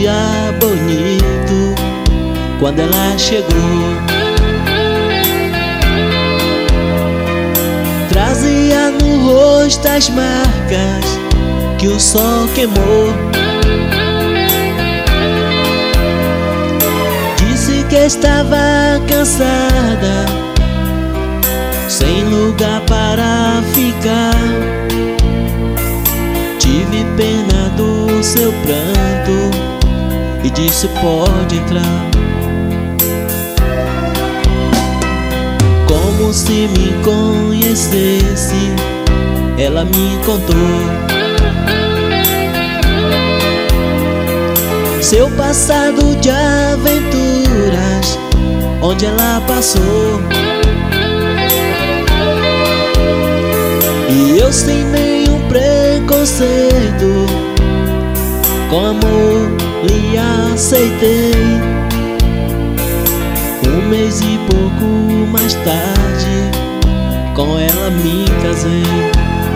dia bonito quando ela chegou. Trazia no rosto as marcas que o sol queimou. Disse que estava cansada, sem lugar para ficar. Tive pena do seu pranto e disse: pode entrar. Como se me conhecesse, ela me contou seu passado de aventuras, onde ela passou. E eu, sem nenhum preconceito, com amor lhe aceitei. Um mês e pouco mais tarde, com ela me casei.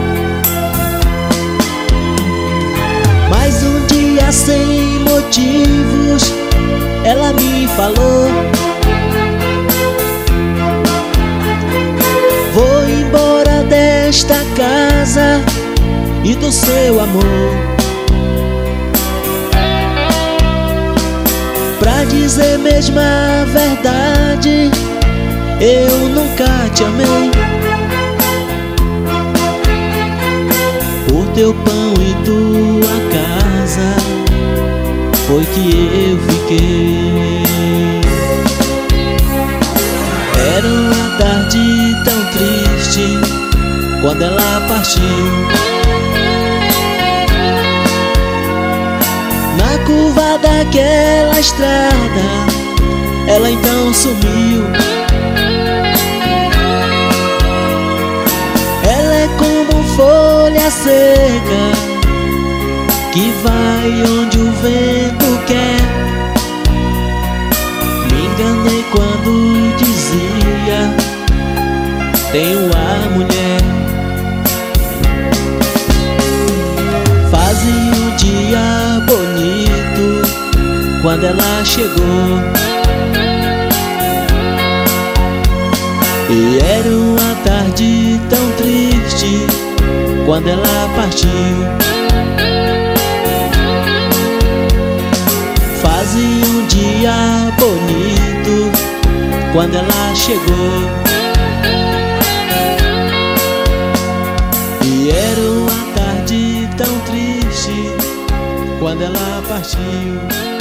Mas um dia, sem motivos, ela me falou: vou embora desta casa e do seu amor. Pra dizer mesmo a verdade, eu nunca te amei. Por teu pão e tua casa foi que eu fiquei. Era uma tarde tão triste quando ela partiu. Na curva daquela estrada, ela então sumiu. Ela é como folha seca que vai onde o vento quer. Me enganei quando dizia: tenho a mulher. Fazia um dia bonito quando ela chegou. E era uma tarde tão triste quando ela partiu. Fazia um dia bonito quando ela chegou. E era uma tarde tão triste quando ela partiu.